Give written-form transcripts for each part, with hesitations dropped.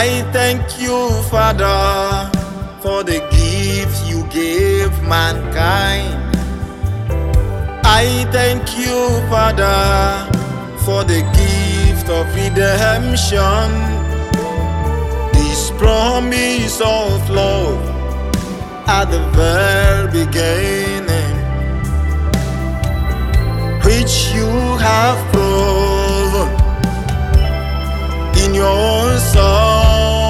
I thank you, Father, for the gift you gave mankind. I thank you, Father, for the gift of redemption, this promise of love at the very beginning, which you have proven in your own Son.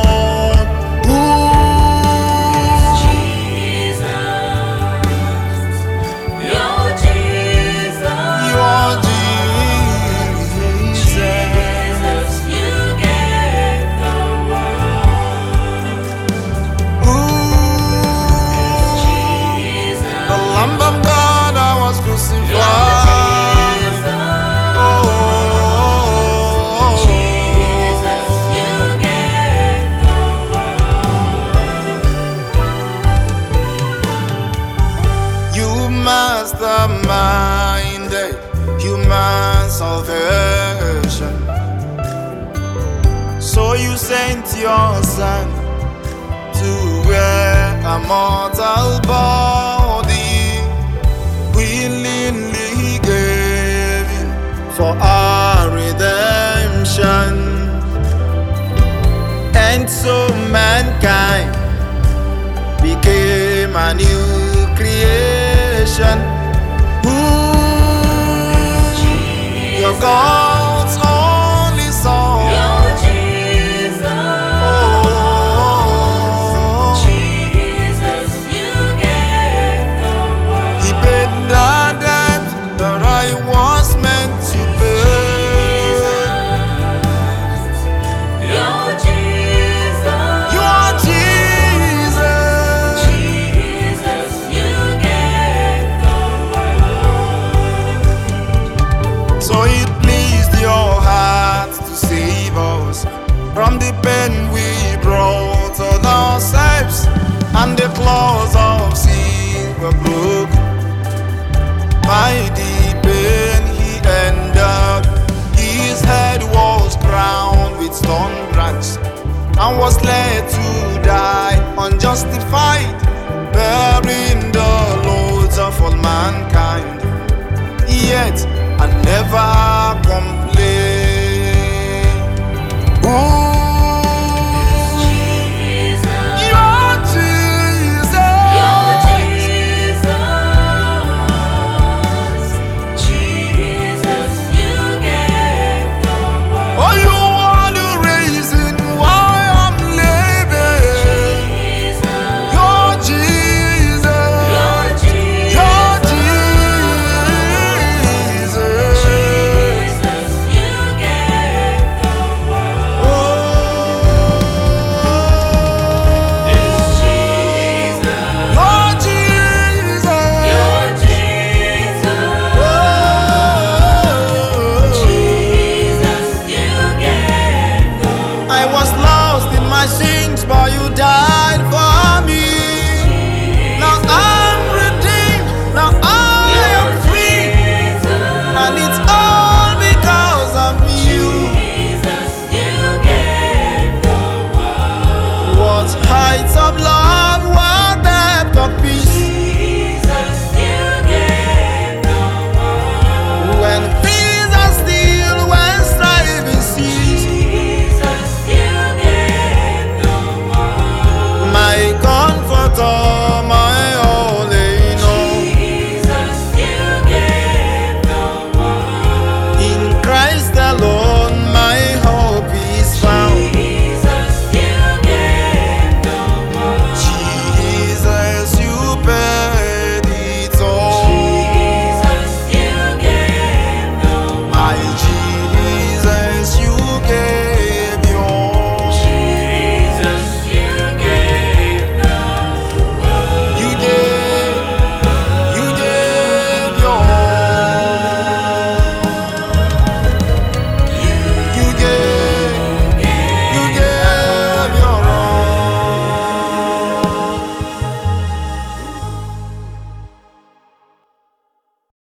Masterminded human salvation, so you sent your Son to wear a mortal body, willingly He gave in for our redemption, and so mankind became a new creation. Your God's only Son, your Jesus. Oh, Jesus, you gave the world. He paid the debt that I was meant to pay. Your Jesus. Your Jesus. Jesus, you gave the world. So it pleased your heart to save us from the pain we brought on ourselves, and the claws of sin were broken. By the pain He endured, His head was crowned with thorn branches and was led to die unjustified, bearing the loads of all mankind. Yet I never complain. Ooh.